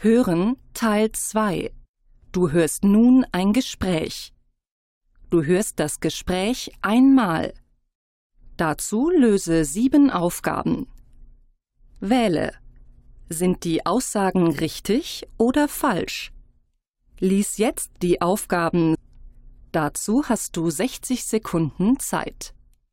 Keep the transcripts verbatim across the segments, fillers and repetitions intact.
Hören Teil zwei. Du hörst nun ein Gespräch. Du hörst das Gespräch einmal. Dazu löse sieben Aufgaben. Wähle. Sind die Aussagen richtig oder falsch? Lies jetzt die Aufgaben. Dazu hast du sechzig Sekunden Zeit.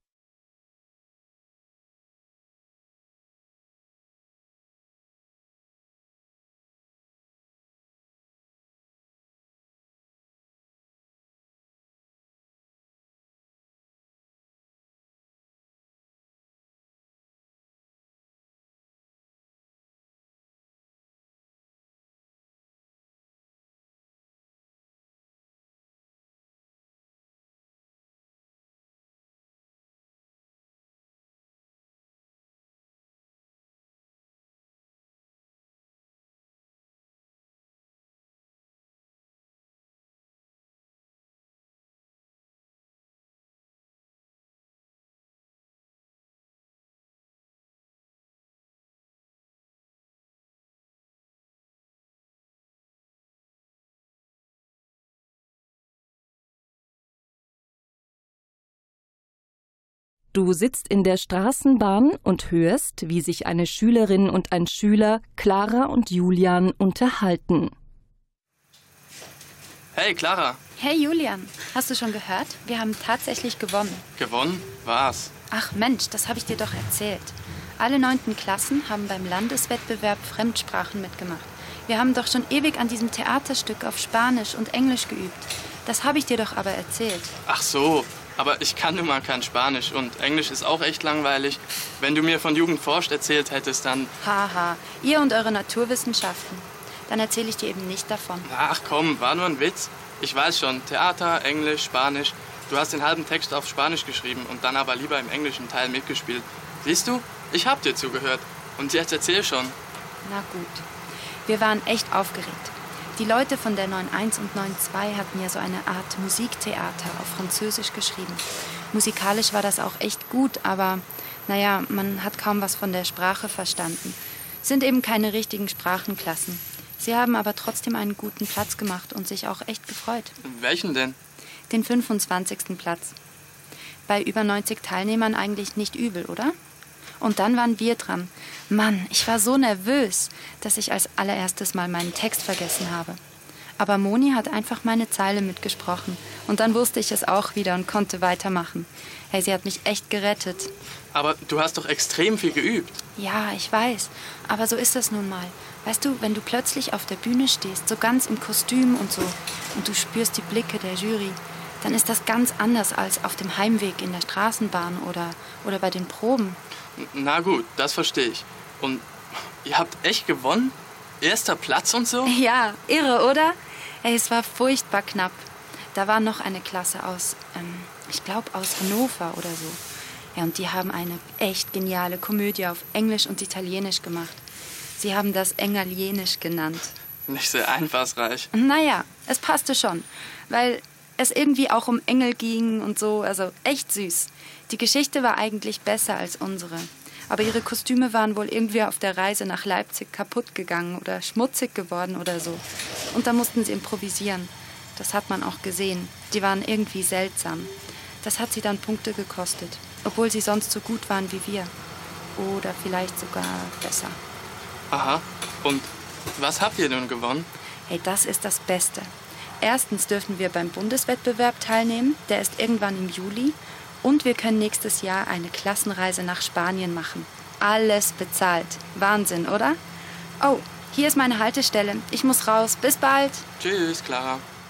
Du sitzt in der Straßenbahn und hörst, wie sich eine Schülerin und ein Schüler, Clara und Julian, unterhalten. Hey, Clara. Hey, Julian. Hast du schon gehört? Wir haben tatsächlich gewonnen. Gewonnen? Was? Ach Mensch, das habe ich dir doch erzählt. Alle neunten Klassen haben beim Landeswettbewerb Fremdsprachen mitgemacht. Wir haben doch schon ewig an diesem Theaterstück auf Spanisch und Englisch geübt. Das habe ich dir doch aber erzählt. Ach so. Aber ich kann nun mal kein Spanisch und Englisch ist auch echt langweilig. Wenn du mir von Jugend forscht erzählt hättest, dann... Haha, ihr und eure Naturwissenschaften. Dann erzähle ich dir eben nicht davon. Ach komm, war nur ein Witz. Ich weiß schon, Theater, Englisch, Spanisch. Du hast den halben Text auf Spanisch geschrieben und dann aber lieber im englischen Teil mitgespielt. Siehst du, ich hab dir zugehört. Und jetzt erzähl schon. Na gut. Wir waren echt aufgeregt. Die Leute von der neun eins und neun zwei hatten ja so eine Art Musiktheater auf Französisch geschrieben. Musikalisch war das auch echt gut, aber naja, man hat kaum was von der Sprache verstanden. Es sind eben keine richtigen Sprachenklassen. Sie haben aber trotzdem einen guten Platz gemacht und sich auch echt gefreut. Welchen denn? Den fünfundzwanzigsten Platz. Bei über neunzig Teilnehmern eigentlich nicht übel, oder? Und dann waren wir dran. Mann, ich war so nervös, dass ich als allererstes mal meinen Text vergessen habe. Aber Moni hat einfach meine Zeile mitgesprochen. Und dann wusste ich es auch wieder und konnte weitermachen. Hey, sie hat mich echt gerettet. Aber du hast doch extrem viel geübt. Ja, ich weiß. Aber so ist das nun mal. Weißt du, wenn du plötzlich auf der Bühne stehst, so ganz im Kostüm und so, und du spürst die Blicke der Jury, dann ist das ganz anders als auf dem Heimweg in der Straßenbahn oder, oder bei den Proben. Na gut, das verstehe ich. Und ihr habt echt gewonnen? Erster Platz und so? Ja, irre, oder? Hey, es war furchtbar knapp. Da war noch eine Klasse aus, ähm, ich glaube aus Hannover oder so. Ja, und die haben eine echt geniale Komödie auf Englisch und Italienisch gemacht. Sie haben das Engalienisch genannt. Nicht sehr einfallsreich. Naja, es passte schon, weil es irgendwie auch um Engel ging und so, also echt süß. Die Geschichte war eigentlich besser als unsere. Aber ihre Kostüme waren wohl irgendwie auf der Reise nach Leipzig kaputt gegangen oder schmutzig geworden oder so. Und da mussten sie improvisieren. Das hat man auch gesehen. Die waren irgendwie seltsam. Das hat sie dann Punkte gekostet, obwohl sie sonst so gut waren wie wir. Oder vielleicht sogar besser. Aha. Und was habt ihr nun gewonnen? Hey, das ist das Beste. Erstens dürfen wir beim Bundeswettbewerb teilnehmen. Der ist irgendwann im Juli. Und wir können nächstes Jahr eine Klassenreise nach Spanien machen. Alles bezahlt. Wahnsinn, oder? Oh, hier ist meine Haltestelle. Ich muss raus. Bis bald. Tschüss, Clara.